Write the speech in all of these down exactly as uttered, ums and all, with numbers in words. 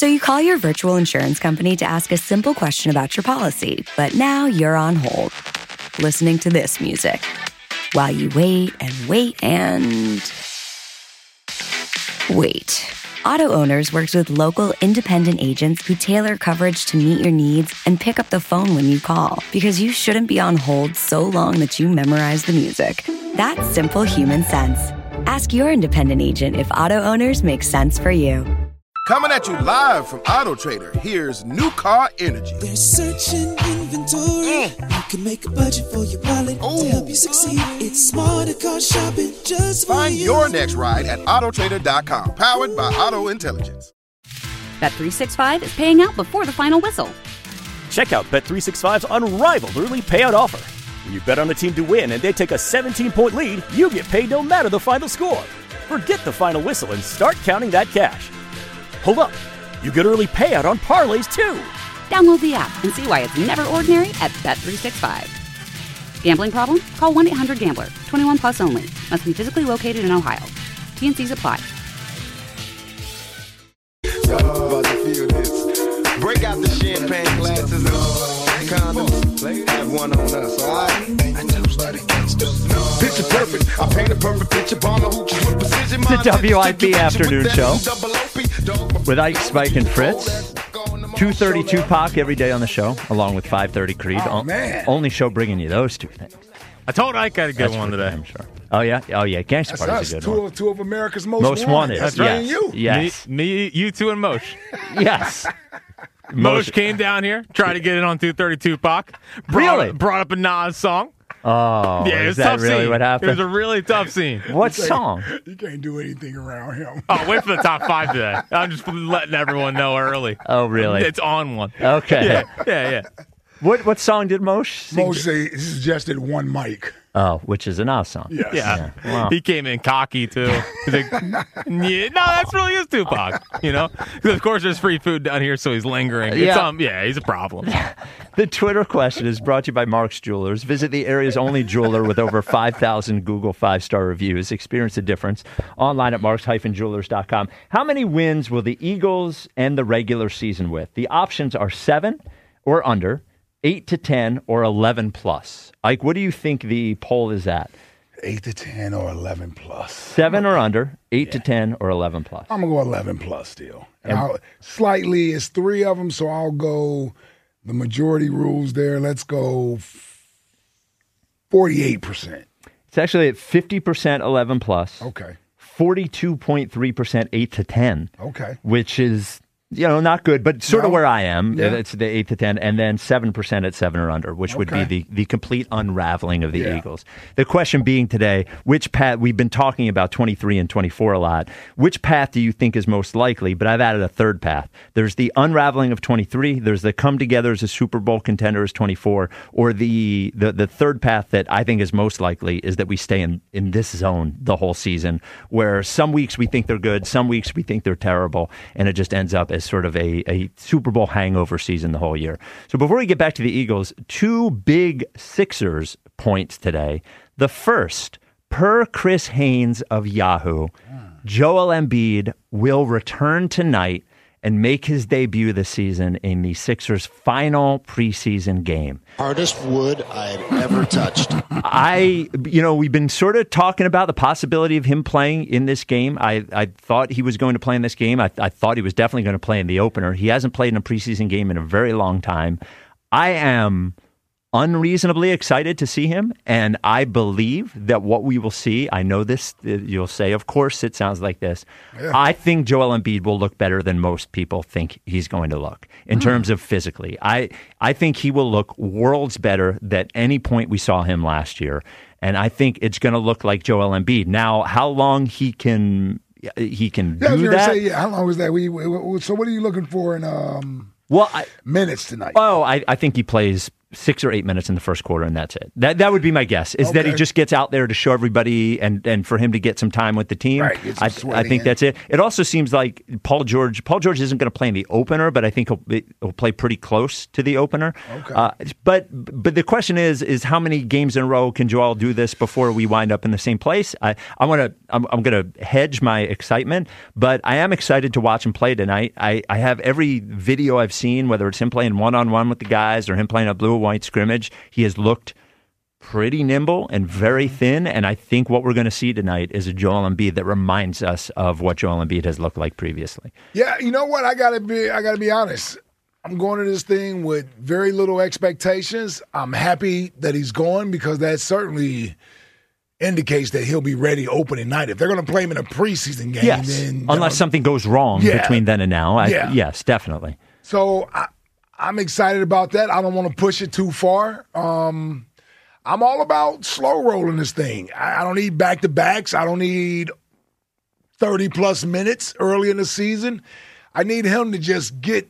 So you call your virtual insurance company to ask a simple question about your policy, but now you're on hold, listening to this music. While you wait and wait and... wait. Auto Owners works with local independent agents who tailor coverage to meet your needs and pick up the phone when you call, because you shouldn't be on hold so long that you memorize the music. That's simple human sense. Ask your independent agent if Auto Owners makes sense for you. Coming at you live from Auto Trader, here's New Car Energy. They're searching inventory. Mm. You can make a budget for your wallet Ooh. To help you succeed. It's smarter car shopping just for Find you. your next ride at auto trader dot com. Powered by Auto Intelligence. Bet three sixty-five is paying out before the final whistle. Check out Bet three sixty-five's unrivaled early payout offer. When you bet on a team to win and they take a seventeen-point lead, you get paid no matter the final score. Forget the final whistle and start counting that cash. Hold up. You get early payout on parlays, too. Download the app and see why it's never ordinary at Bet three sixty-five. Gambling problem? Call one eight hundred gambler. twenty-one plus only. Must be physically located in Ohio. T N Cs apply. Break out the champagne glasses and condoms. Have one on us, all right? Picture perfect. I paint a perfect picture. The W I P Afternoon Show with Ike, Spike, and Fritz. two thirty Tupac every day on the show, along with five thirty Creed. Oh, man. Only show bringing you those two things. I told Ike I had a good That's one today. I'm sure. Oh, yeah? Oh, yeah. Gangsta That's Party's us. a good Two one. of, two of America's most, Most wanted. That's yes. right. And you. Yes. Me, me, you two, and Moshe. Yes. Moshe came down here, tried to get in on two thirty Tupac. Brought, Really? Brought up a Nas song. Oh, yeah, it is was a that tough really scene. what happened? It was a really tough scene. What song? You can't do anything around him. Oh, wait for the top five today. I'm just letting everyone know early. Oh, really? It's on one. Okay. Yeah, yeah, yeah. What what song did Moshe sing? Moshe say- suggested one mic. Oh, which is a Nas song. Yes. Yeah. Yeah. Wow. He came in cocky, too. He's like, yeah, no, that's really his Tupac, you know? 'Cause of course, there's free food down here, so he's lingering. It's, Yeah. um, yeah, he's a problem. The Twitter question is brought to you by Mark's Jewelers. Visit the area's only jeweler with over five thousand Google five-star reviews. Experience the difference online at marks dash jewelers dot com. How many wins will the Eagles end the regular season with? The options are seven or under, eight to ten, or eleven plus. Ike, what do you think the poll is at? Eight to ten or eleven plus. Seven or under, eight yeah. to ten, or eleven plus. I'm gonna go eleven plus still. And And- I'll, slightly, it's three of them, so I'll go. The majority rules there. Let's go forty-eight percent. It's actually at fifty percent eleven plus. Okay. forty-two point three percent eight to ten. Okay. Which is, you know, not good, but sort No. of where I am. Yeah. It's the eight to ten, and then seven percent at seven or under, which would Okay. be the, the complete unraveling of the Yeah. Eagles. The question being today, which path, we've been talking about twenty-three and twenty-four a lot. Which path do you think is most likely? But I've added a third path. There's the unraveling of twenty-three, there's the come together as a Super Bowl contender as twenty-four, or the, the, the third path that I think is most likely is that we stay in, in this zone the whole season, where some weeks we think they're good, some weeks we think they're terrible, and it just ends up as sort of a, a Super Bowl hangover season the whole year. So before we get back to the Eagles, two big Sixers points today. The first, per Chris Haynes of Yahoo, Joel Embiid will return tonight and make his debut this season in the Sixers' final preseason game. Hardest wood I've ever touched. I, you know, we've been sort of talking about the possibility of him playing in this game. I, I thought he was going to play in this game. I, I thought he was definitely going to play in the opener. He hasn't played in a preseason game in a very long time. I am unreasonably excited to see him, and I believe that what we will see, I know this, you'll say, of course, it sounds like this. Yeah. I think Joel Embiid will look better than most people think he's going to look in Mm. terms of physically. I, I think he will look worlds better than any point we saw him last year, and I think it's going to look like Joel Embiid. Now, how long he can he can Yeah, I was do gonna that? say, yeah, how long was that? We, we, we- so what are you looking for in um, well, I, minutes tonight? Oh, I, I think he plays six or eight minutes in the first quarter, and that's it. That that would be my guess, is Okay. that he just gets out there to show everybody and, and for him to get some time with the team. Right, get some I, sweat I think in. that's it. It also seems like Paul George Paul George isn't going to play in the opener, but I think he'll, he'll play pretty close to the opener. Okay. Uh, but but the question is is how many games in a row can Joel do this before we wind up in the same place? I I want to I'm, I'm going to hedge my excitement, but I am excited to watch him play tonight. I, I have every video I've seen, whether it's him playing one on one with the guys or him playing a blue and white scrimmage. He has looked pretty nimble and very thin, and I think what we're going to see tonight is a Joel Embiid that reminds us of what Joel Embiid has looked like previously. Yeah, you know what? I gotta be. I gotta be honest. I'm going to this thing with very little expectations. I'm happy that he's going because that certainly indicates that he'll be ready opening night. If they're going to play him in a preseason game, Yes, then unless uh, something goes wrong yeah. between then and now. I, Yeah. Yes, definitely. So I, I'm excited about that. I don't want to push it too far. Um, I'm all about slow rolling this thing. I, I don't need back to backs. I don't need thirty plus minutes early in the season. I need him to just get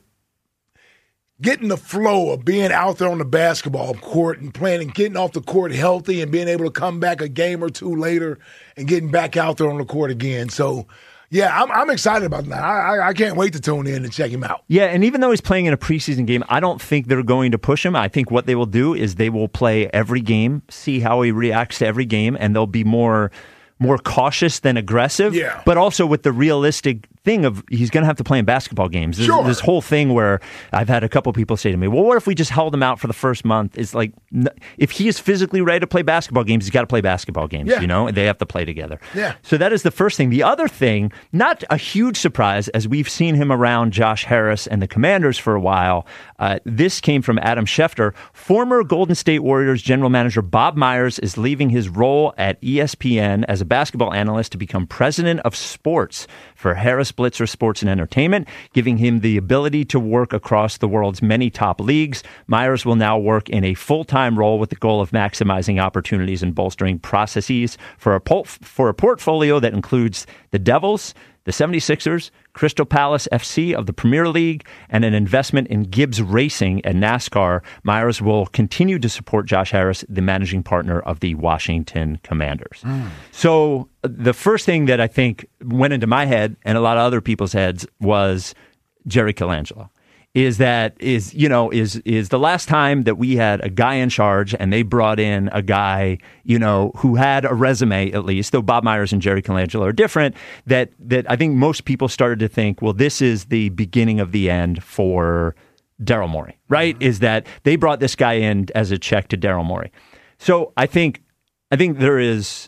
get in the flow of being out there on the basketball court and playing and getting off the court healthy and being able to come back a game or two later and getting back out there on the court again. So, yeah, I'm, I'm excited about that. I, I, I can't wait to tune in and check him out. Yeah, and even though he's playing in a preseason game, I don't think they're going to push him. I think what they will do is they will play every game, see how he reacts to every game, and they'll be more more cautious than aggressive, Yeah. but also with the realistic thing of he's going to have to play in basketball games. This, Sure. this whole thing where I've had a couple people say to me, well, what if we just held him out for the first month? It's like, n- if he is physically ready to play basketball games, he's got to play basketball games, Yeah. you know, and they have to play together. Yeah. So that is the first thing. The other thing, not a huge surprise, as we've seen him around Josh Harris and the Commanders for a while, uh, this came from Adam Schefter. Former Golden State Warriors general manager Bob Myers is leaving his role at E S P N as a basketball analyst to become president of sports for Harris Blitzer Sports and Entertainment, giving him the ability to work across the world's many top leagues. Myers will now work in a full-time role with the goal of maximizing opportunities and bolstering processes for a, pol- for a portfolio that includes the Devils, the seventy-sixers, Crystal Palace F C of the Premier League, and an investment in Gibbs Racing and NASCAR. Myers will continue to support Josh Harris, the managing partner of the Washington Commanders. Mm. So uh, the first thing that I think went into my head and a lot of other people's heads was Jerry Colangelo. Is that is you know is is the last time that we had a guy in charge and they brought in a guy you know who had a resume, at least, though Bob Myers and Jerry Colangelo are different, that that I think most people started to think, well, this is the beginning of the end for Daryl Morey, right? Mm-hmm. Is that they brought this guy in as a check to Daryl Morey. So I think I think there is.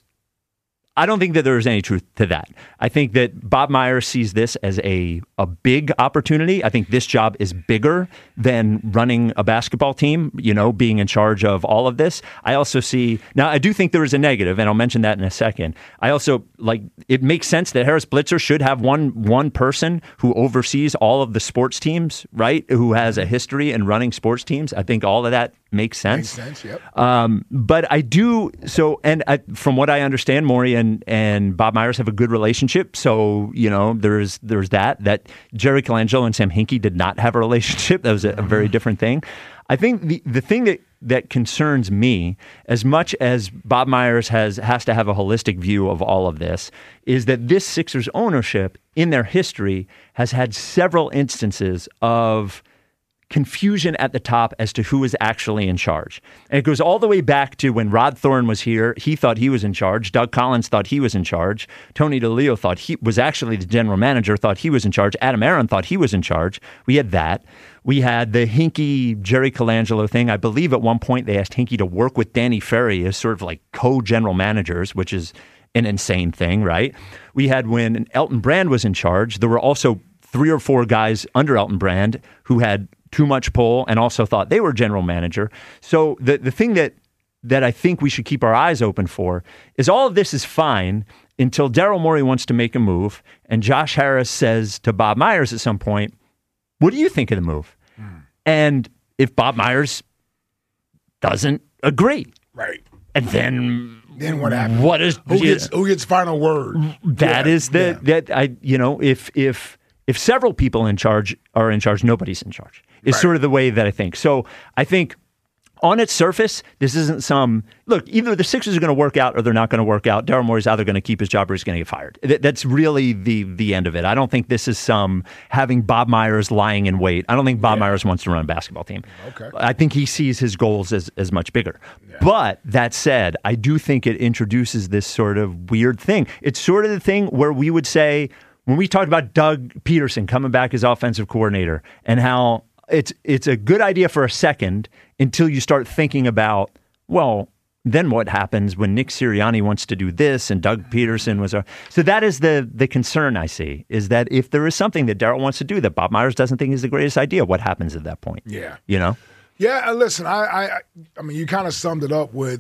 I don't think that there is any truth to that. I think that Bob Myers sees this as a, a big opportunity. I think this job is bigger than running a basketball team, you know, being in charge of all of this. I also see, now I do think there is a negative, and I'll mention that in a second. I also, like, it makes sense that Harris Blitzer should have one one person who oversees all of the sports teams, right, who has a history in running sports teams. I think all of that makes sense. Makes sense, yep. Um, but I do, so, and I, from what I understand, Morey and And, and Bob Myers have a good relationship. So, you know, there's there's that. That Jerry Colangelo and Sam Hinkie did not have a relationship. That was a, a very different thing. I think the, the thing that, that concerns me, as much as Bob Myers has, has to have a holistic view of all of this, is that this Sixers ownership in their history has had several instances of confusion at the top as to who is actually in charge. And it goes all the way back to when Rod Thorne was here. He thought he was in charge. Doug Collins thought he was in charge. Tony DeLeo thought he was actually the general manager, thought he was in charge. Adam Aaron thought he was in charge. We had that. We had the Hinkie, Jerry Colangelo thing. I believe at one point they asked Hinkie to work with Danny Ferry as sort of like co-general managers, which is an insane thing, right? We had when Elton Brand was in charge, there were also three or four guys under Elton Brand who had too much pull and also thought they were general manager. So the, the thing that that I think we should keep our eyes open for is all of this is fine until Daryl Morey wants to make a move and Josh Harris says to Bob Myers at some point, what do you think of the move? Mm. And if Bob Myers doesn't agree. Right. And then then what happens? What is who gets who gets final word? That yeah, is the yeah. that I you know, if if if several people in charge are in charge, nobody's in charge. Is right. sort of the way that I think. So I think on its surface, this isn't some look. Either the Sixers are going to work out or they're not going to work out. Daryl Morey's either going to keep his job or he's going to get fired. That's really the the end of it. I don't think this is some having Bob Myers lying in wait. I don't think Bob yeah. Myers wants to run a basketball team. Okay. I think he sees his goals as as much bigger. Yeah. But that said, I do think it introduces this sort of weird thing. It's sort of the thing where we would say when we talked about Doug Peterson coming back as offensive coordinator and how it's it's a good idea for a second until you start thinking about, well, then what happens when Nick Sirianni wants to do this and Doug Peterson was a... So that is the the concern I see, is that if there is something that Daryl wants to do that Bob Myers doesn't think is the greatest idea, what happens at that point? Yeah. You know? Yeah, and listen, I, I, I mean, you kind of summed it up with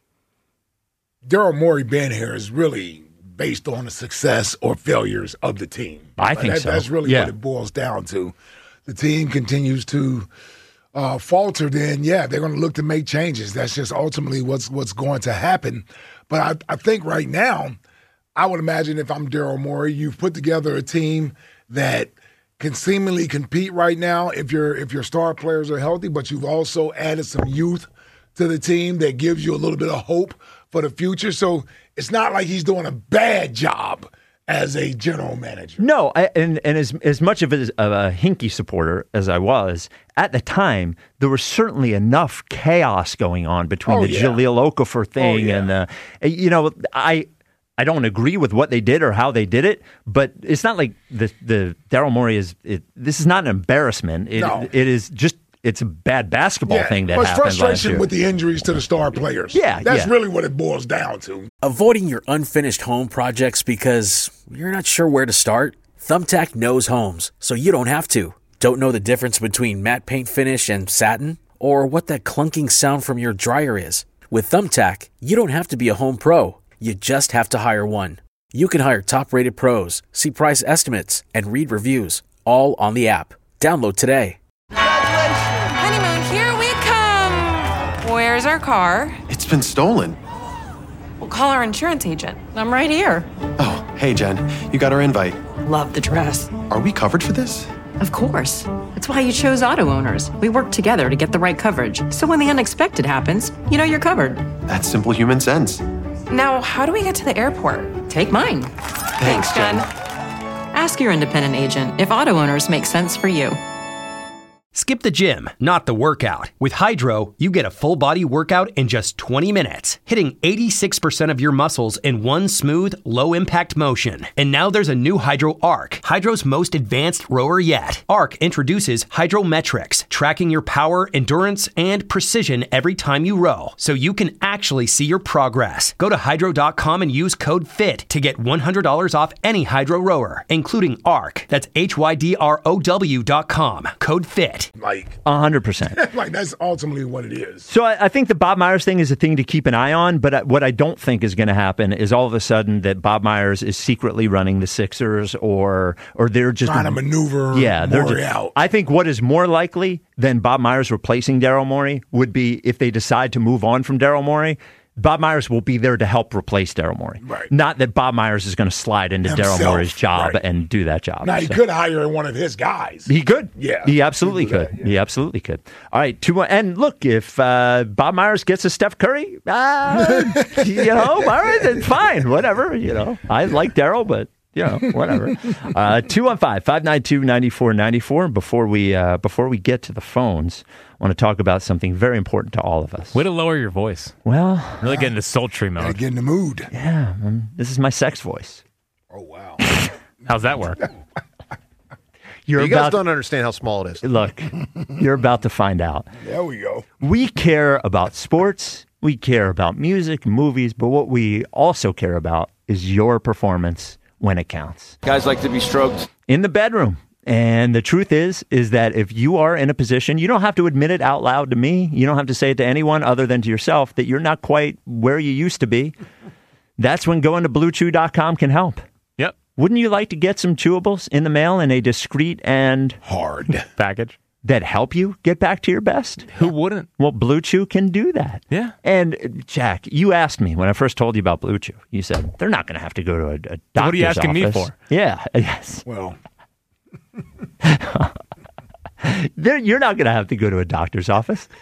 Daryl Morey being here is really based on the success or failures of the team. I think that, so. That's really yeah. what it boils down to. The team continues to uh, falter, then, yeah, they're going to look to make changes. That's just ultimately what's what's going to happen. But I, I think right now, I would imagine if I'm Daryl Morey, you've put together a team that can seemingly compete right now if your if your star players are healthy, but you've also added some youth to the team that gives you a little bit of hope for the future. So it's not like he's doing a bad job as a general manager. No, I, and and as as much of a, of a Hinkie supporter as I was, at the time, there was certainly enough chaos going on between oh, the yeah. Jahlil Okafor thing oh, yeah. and the, you know, I I don't agree with what they did or how they did it, but it's not like the the Daryl Morey is, it, this is not an embarrassment. It, no. it is just, it's a bad basketball yeah, thing that but happened it's last frustration year. with the injuries to the star players. Yeah, That's yeah. really what it boils down to. Avoiding your unfinished home projects because you're not sure where to start? Thumbtack knows homes, so you don't have to. Don't know the difference between matte paint finish and satin? Or what that clunking sound from your dryer is? With Thumbtack, you don't have to be a home pro. You just have to hire one. You can hire top-rated pros, see price estimates, and read reviews, all on the app. Download today. Honeymoon, here we come. Where's our car? It's been stolen. We'll call our insurance agent. I'm right here. Oh, hey, Jen. You got our invite. Love the dress. Are we covered for this? Of course. That's why you chose Auto Owners. We work together to get the right coverage. So when the unexpected happens, you know you're covered. That's simple human sense. Now, how do we get to the airport? Take mine. Thanks, Jen. Ask your independent agent if Auto Owners make sense for you. Skip the gym, not the workout. With Hydro, you get a full body workout in just twenty minutes, hitting eighty-six percent of your muscles in one smooth, low impact motion. And now there's a new Hydro Arc, Hydro's most advanced rower yet. Arc introduces Hydrometrics, tracking your power, endurance, and precision every time you row, so you can actually see your progress. Go to hydro dot com and use code FIT to get one hundred dollars off any Hydro rower, including Arc. That's H Y D R O W dot com. Code FIT. Like A hundred percent. Like that's ultimately what it is. So I, I think the Bob Myers thing is a thing to keep an eye on, but I, what I don't think is going to happen is all of a sudden that Bob Myers is secretly running the Sixers or or they're just trying to maneuver yeah, they're Morey just, out. I think what is more likely than Bob Myers replacing Daryl Morey would be if they decide to move on from Daryl Morey, Bob Myers will be there to help replace Daryl Morey. Right. Not that Bob Myers is going to slide into Daryl Morey's job right. and do that job. Now, he so. could hire one of his guys. He could. Yeah. He absolutely he could. that, yeah. He absolutely could. All right. Two, and look, if uh, Bob Myers gets a Steph Curry, uh, you know, all right, then fine. Whatever. You know, I like Daryl, but. You know, whatever. Uh, two one five, five nine two, nine four nine four. Before we uh, before we get to the phones, I want to talk about something very important to all of us. Way to lower your voice. Well, really get into sultry mode. Gotta get in the mood. Yeah, um, this is my sex voice. Oh wow! How's that work? You're you guys about, don't understand how small it is. Look, you're about to find out. There we go. We care about sports. We care about music, movies, but what we also care about is your performance when it counts. Guys like to be stroked. In the bedroom. And the truth is, is that if you are in a position, you don't have to admit it out loud to me. You don't have to say it to anyone other than to yourself that you're not quite where you used to be. That's when going to blue chew dot com can help. Yep. Wouldn't you like to get some chewables in the mail in a discreet and hard package that help you get back to your best? Who wouldn't? Well, Blue Chew can do that. Yeah. And Jack, you asked me when I first told you about Blue Chew. You said they're not going to have to go to a, a doctor's What are you asking office. me for? Yeah. Yes. Well, you're not going to have to go to a doctor's office.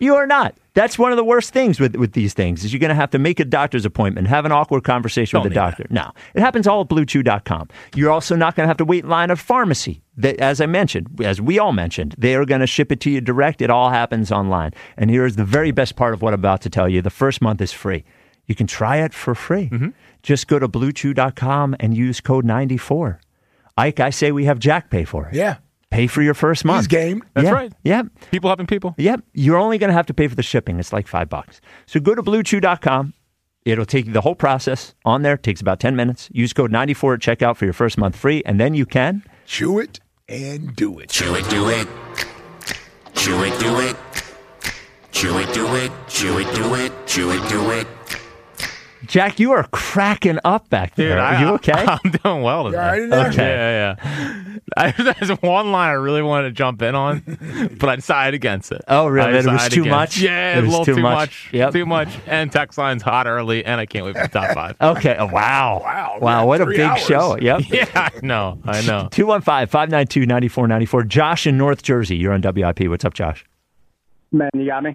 You are not. That's one of the worst things with, with these things is you're going to have to make a doctor's appointment, have an awkward conversation Don't with the need doctor. No, it happens all at blue chew dot com. You're also not going to have to wait in line at a pharmacy. That, as I mentioned, as we all mentioned, they are going to ship it to you direct. It all happens online. And here's the very best part of what I'm about to tell you. The first month is free. You can try it for free. Mm-hmm. Just go to blue chew dot com and use code ninety-four. Ike, I say we have Jack pay for it. Yeah. Pay for your first month. He's game. That's yeah. right. Yep. People helping people. Yep. You're only going to have to pay for the shipping. It's like five bucks. So go to blue chew dot com. It'll take you the whole process on there. It takes about ten minutes. Use code ninety-four at checkout for your first month free, and then you can chew it and do it. Chew it, do it. Chew it, do it. Chew it, do it. Chew it, do it. Chew it, do it. Jack, you are cracking up back there. Dude, Are I, you okay? I'm doing well today. Yeah, I didn't Okay. Yeah, yeah, yeah. I, there's one line I really wanted to jump in on, but I decided against it. Oh, really? I It was decided too against- much? Yeah, It a was little too too much? much. Yep. Too much. And text line's hot early, and I can't wait for the top five. Okay. Oh, wow. Wow. Wow. Yeah, What a three big hours. show. Yep. Yeah, I know. I know. two one five, five nine two, nine four nine four. Josh in North Jersey. You're on W I P. What's up, Josh? Man, you got me?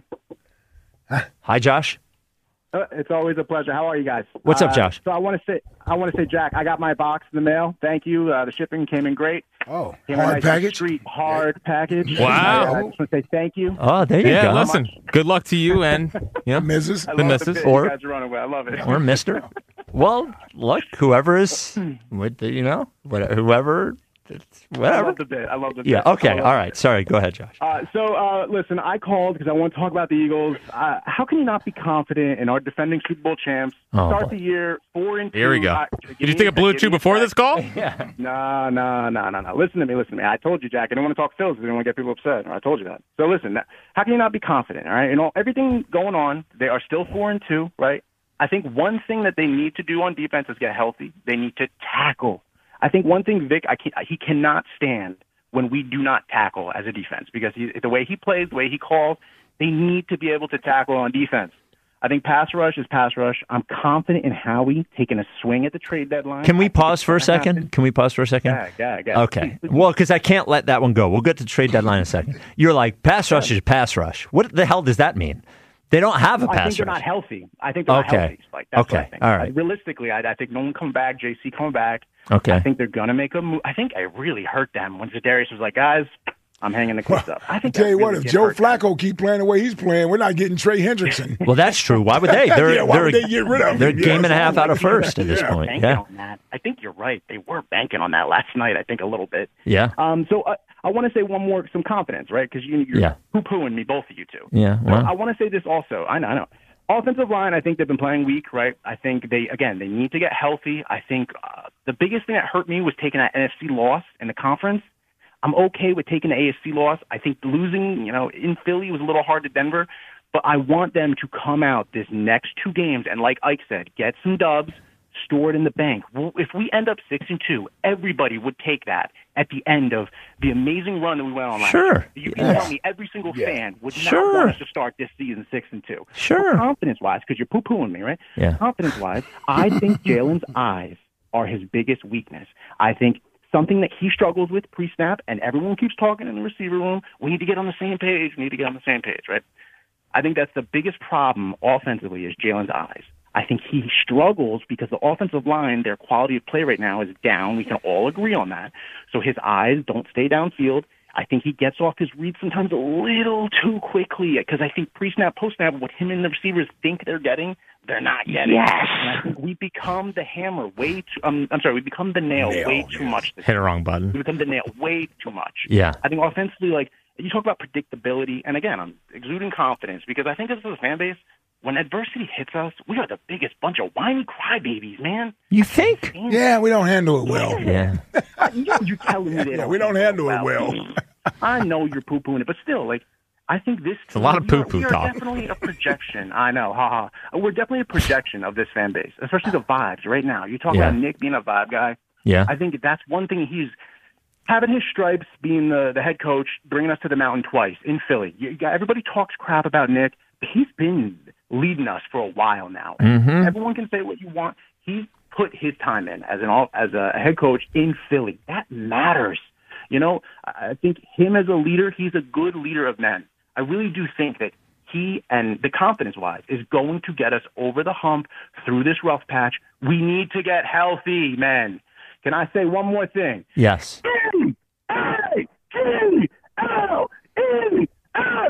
Hi, Josh. Uh, it's always a pleasure. How are you guys? What's up, Uh, Josh? So I want to say, I want to say, Jack, I got my box in the mail. Thank you. Uh, the shipping came in great. Oh, Came in hard nice package? Street hard package. Wow. I just want to say thank you. Oh, there you Yeah, go. listen. Good luck to you and yeah, Missus I the love missus. bit Or- you guys are running with. I love it. Or Mister Well, look, whoever is, with the- you know, whatever, whoever, it's I whatever. love the bit. I love the bit. Yeah. Okay. I love All it. right. Sorry. Go ahead, Josh. Uh, so, uh, listen, I called because I want to talk about the Eagles. Uh, how can you not be confident in our defending Super Bowl champs? Oh, Start boy. the year four and two. Here we go. Uh, Did you think of Blue Chew before this call? Yeah. No, no, no, no, no. Listen to me, listen to me. I told you, Jack. I don't want to talk Phillies. I don't want to get people upset. I told you that. So listen, how can you not be confident? All right, you know everything going on. They are still four and two, right? I think one thing that they need to do on defense is get healthy. They need to tackle. I think one thing Vic, I can, he cannot stand when we do not tackle as a defense because he, the way he plays, the way he calls, they need to be able to tackle on defense. I think pass rush is pass rush. I'm confident in Howie taking a swing at the trade deadline. Can we I think pause it's for a gonna second? happen. Can we pause for a second? Yeah, yeah, yeah. Okay. Well, because I can't let that one go. We'll get to trade deadline in a second. You're like, pass rush is pass rush. What the hell does that mean? They don't have a I pass think they're rush. not healthy. I think they're Okay. not healthy. Like, that's Okay. what I think. All right. Uh, realistically, I, I think no one come back. J C coming back. Okay. I think they're going to make a move. I think I really hurt them when Za'Darius was like, guys, I'm hanging the clips up. I think Tell that you what, really if did Joe hurt them. Flacco keep playing the way he's playing, we're not getting Trey Hendrickson. Well, that's true. Why would they? They're, Yeah, why they're, would they get rid of him? They're a game Yeah, and a half out of I think first at this they're point. banking Yeah. on that. I think you're right. They were banking on that last night, I think, a little bit. Yeah. Um, so uh, I want to say one more, some confidence, right? Because you, you're Yeah. poo-pooing me, both of you two. Yeah. So Well, I want to say this also. I know, I know. Offensive line, I think they've been playing weak, right? I think they, again, they need to get healthy. I think uh, the biggest thing that hurt me was taking that N F C loss in the conference. I'm okay with taking the A F C loss. I think losing, you know, in Philly was a little hard to Denver, but I want them to come out this next two games and, like Ike said, get some dubs, store it in the bank. Well, if we end up six and two, everybody would take that at the end of the amazing run that we went on last Sure. year. You can Yes. tell me every single Yeah. fan would Sure. not want us to start this season six and two. Sure. Confidence wise, because you're poo pooing me, right? Yeah. Confidence wise, I think Jalen's eyes are his biggest weakness. I think something that he struggles with pre snap, and everyone keeps talking in the receiver room. We need to get on the same page. We need to get on the same page, right? I think that's the biggest problem offensively is Jalen's eyes. I think he struggles because the offensive line, their quality of play right now is down. We can all agree on that. So his eyes don't stay downfield. I think he gets off his reads sometimes a little too quickly because I think pre-snap, post-snap, what him and the receivers think they're getting, they're not getting. Yes. And I think we become the hammer way too, um, I'm sorry, we become the nail, Nail, way too yes. much. This Hit a wrong button. we become the nail way too much. Yeah. I think offensively, like, you talk about predictability, and again, I'm exuding confidence because I think this is a fan base. When adversity hits us, we are the biggest bunch of whiny crybabies, man. You think? Yeah, we don't handle it well. Yeah. You know, you're telling me that. Yeah, we don't handle it well. I know you're poo-pooing it, but still, like, I think this. It's a lot of we are- poo-poo we are talk. Definitely a projection. I know, haha. We're definitely a projection of this fan base, especially the vibes right now. You talk Yeah. about Nick being a vibe guy. Yeah. I think that's one thing he's having his stripes, being the, the head coach, bringing us to the mountain twice in Philly. You, you got, everybody talks crap about Nick. He's been leading us for a while now. Mhm. Everyone can say what you want. He's put his time in as an all, as a head coach in Philly. That matters. You know, I I think him as a leader, he's a good leader of men. I really do think that he, and the confidence-wise, is going to get us over the hump through this rough patch. We need to get healthy, man. Can I say one more thing? Yes. E A G L E S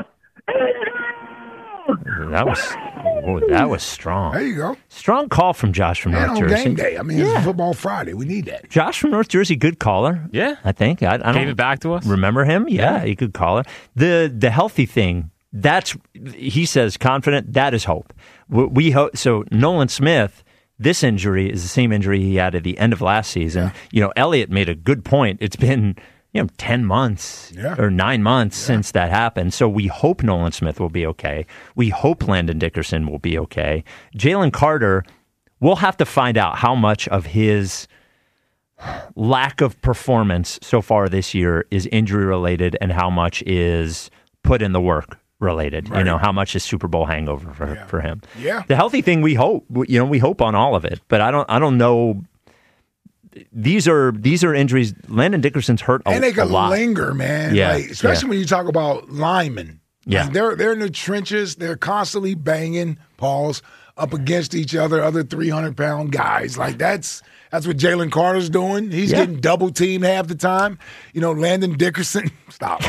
That was oh, that was strong. There you go. Strong call from Josh from And North on Jersey. game day. I mean, Yeah. it's Football Friday. We need that. Josh from North Jersey, good caller. Yeah. I think. I, I don't Gave it back to us. Remember him? Yeah, he could caller. The the healthy thing, that's, he says confident, that is hope. We, we hope. So Nolan Smith, this injury is the same injury he had at the end of last season. Yeah. You know, Elliott made a good point. It's been, you know, ten months yeah. or nine months yeah. since that happened. So we hope Nolan Smith will be okay. We hope Landon Dickerson will be okay. Jalen Carter, we'll have to find out how much of his lack of performance so far this year is injury related and how much is put in the work related. Right. You know, how much is Super Bowl hangover for, yeah. for him. Yeah. The healthy thing, we hope, you know, we hope on all of it, but I don't, I don't know. These are these are injuries. Landon Dickerson's hurt a, and they a can lot. linger, man. Yeah, like, especially yeah. when you talk about linemen. Yeah, like they're they're in the trenches. They're constantly banging balls up against each other. Other three hundred pound guys. Like that's that's what Jalen Carter's doing. He's yeah. getting double teamed half the time. You know, Landon Dickerson. Stop.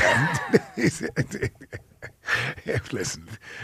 Listen,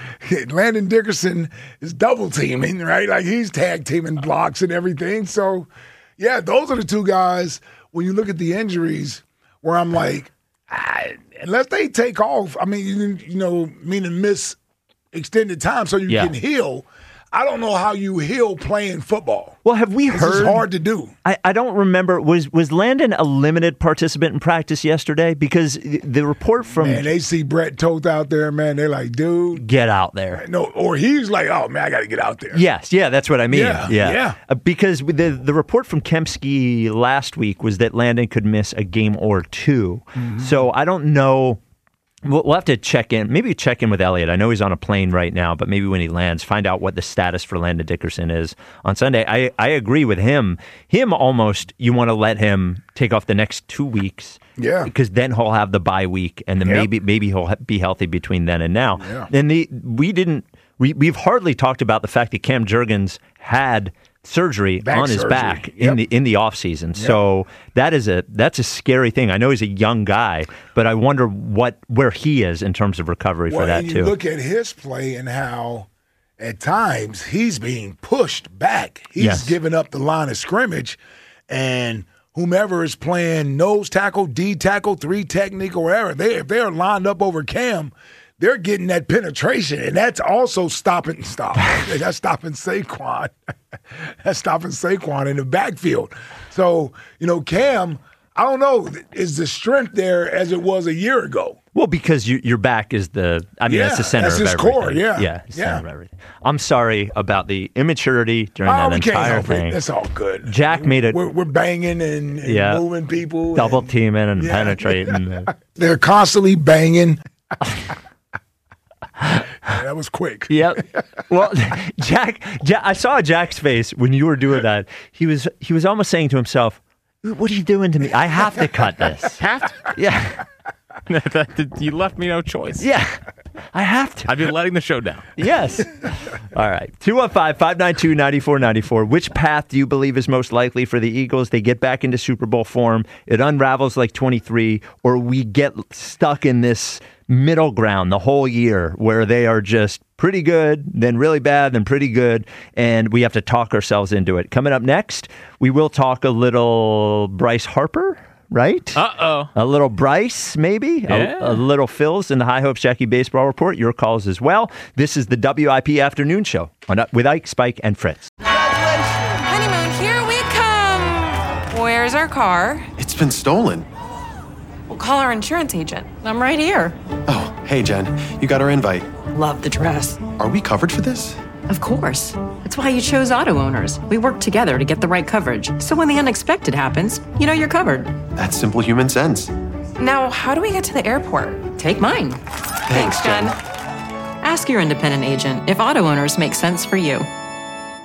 Landon Dickerson is double teaming, right? Like he's tag teaming blocks and everything. So. Yeah, those are the two guys, when you look at the injuries, where I'm like, I, unless they take off, I mean, you, you know, meaning miss extended time so you yeah. can heal. I don't know how you heal playing football. Well, have we this heard? It's hard to do. I, I don't remember. Was was Landon a limited participant in practice yesterday? Because the report from man, they see Brett Toth out there, man. They're like, dude, get out there. No, or he's like, oh man, I got to get out there. Yes, yeah, that's what I mean. Yeah, yeah. yeah. Uh, because the the report from Kempski last week was that Landon could miss a game or two. Mm-hmm. So I don't know. We'll, we'll have to check in. Maybe check in with Elliott. I know he's on a plane right now, but maybe when he lands, find out what the status for Landon Dickerson is on Sunday. I, I agree with him. Him almost, you want to let him take off the next two weeks. Yeah. Because then he'll have the bye week, and then yep. maybe maybe he'll be healthy between then and now. Yeah. And the we didn't we we've hardly talked about the fact that Cam Jurgens had surgery back on his surgery. back Yep. in the in the offseason. Yep. So that is a that's a scary thing. I know he's a young guy, but I wonder what where he is in terms of recovery well, for that and too. You look at his play and how at times he's being pushed back. He's Yes. giving up the line of scrimmage, and whomever is playing nose tackle, D tackle, three technique, or whatever, they if they're lined up over Cam, they're getting that penetration, and that's also stopping stop. That's stopping Saquon. That's stopping Saquon in the backfield. So, you know, Cam, I don't know, is the strength there as it was a year ago? Well, because you, your back is the, I mean, Yeah, that's the center that's of his everything. core, yeah. Yeah, it's the Yeah. center of everything. I'm sorry about the immaturity during Oh, that we can't entire help it. thing. That's all good. Jack made it We're, we're banging and, and Yeah. moving people. double and- teaming and Yeah. penetrating. They're constantly banging. That was quick. Yep. Well, Jack, Jack, I saw Jack's face when you were doing that. He was he was almost saying to himself, "What are you doing to me? I have to cut this." Have to? Yeah. You left me no choice. Yeah. I have to. I've been letting the show down. Yes. All right. two one five, five nine two, nine four nine four. Which path do you believe is most likely for the Eagles? They get back into Super Bowl form, it unravels like twenty-three, or we get stuck in this middle ground the whole year where they are just pretty good, then really bad, then pretty good, and we have to talk ourselves into it. Coming up next, we will talk a little Bryce Harper. Right? Uh-oh. A little Bryce, maybe? Yeah. A, a little Phil's in the High Hopes Jackie Baseball Report. Your calls as well. This is the W I P Afternoon Show on, with Ike, Spike, and Fritz. Honeymoon, here we come. Where's our car? It's been stolen. We'll call our insurance agent. I'm right here. Oh, hey, Jen. You got our invite. Love the dress. Are we covered for this? Of course. That's why you chose Auto Owners. We work together to get the right coverage. So when the unexpected happens, you know you're covered. That's simple human sense. Now, how do we get to the airport? Take mine. Thanks, Jen. Ask your independent agent if Auto Owners make sense for you.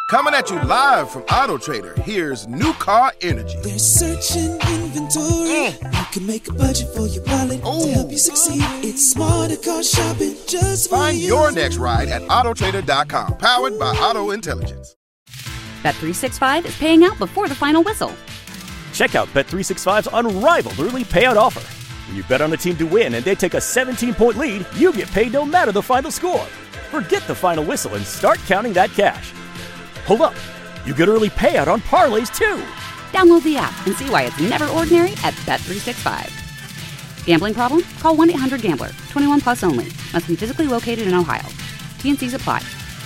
Coming at you live from Auto Trader, here's New Car Energy. They're searching inventory. You can make a budget for your wallet to help you succeed. It's smarter car shopping just for Find you. your next ride at auto trader dot com, powered by Auto Intelligence. Bet three sixty-five is paying out before the final whistle. Check out Bet three sixty-five's unrivaled early payout offer. When you bet on a team to win and they take a seventeen-point lead, you get paid no matter the final score. Forget the final whistle and start counting that cash. Hold up. You get early payout on parlays, too. Download the app and see why it's never ordinary at Bet three sixty-five. Gambling problem? Call one eight hundred gambler. twenty-one plus only. Must be physically located in Ohio. T N Cs apply.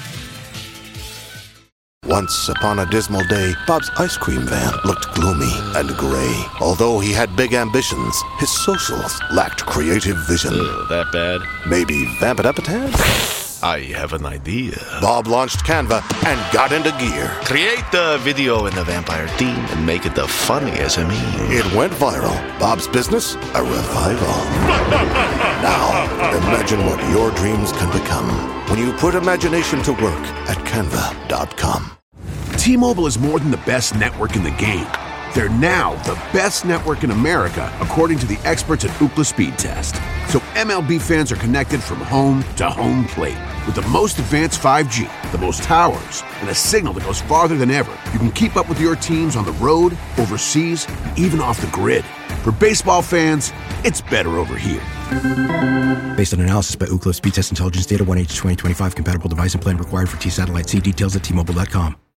Once upon a dismal day, Bob's ice cream van looked gloomy and gray. Although he had big ambitions, his socials lacked creative vision. Ugh, that bad? Maybe vamp it up a tad? I have an idea. Bob launched Canva and got into gear. Create the video in the vampire theme and make it the funniest of me. It went viral. Bob's business, a revival. Now, imagine what your dreams can become when you put imagination to work at canva dot com. T-Mobile is more than the best network in the game. They're now the best network in America, according to the experts at Ookla Speed Test. So M L B fans are connected from home to home plate. With the most advanced five G, the most towers, and a signal that goes farther than ever, you can keep up with your teams on the road, overseas, and even off the grid. For baseball fans, it's better over here. Based on analysis by Ookla Speed Test Intelligence Data, one H twenty twenty-five compatible device and plan required for T-Satellite. See details at T Mobile dot com.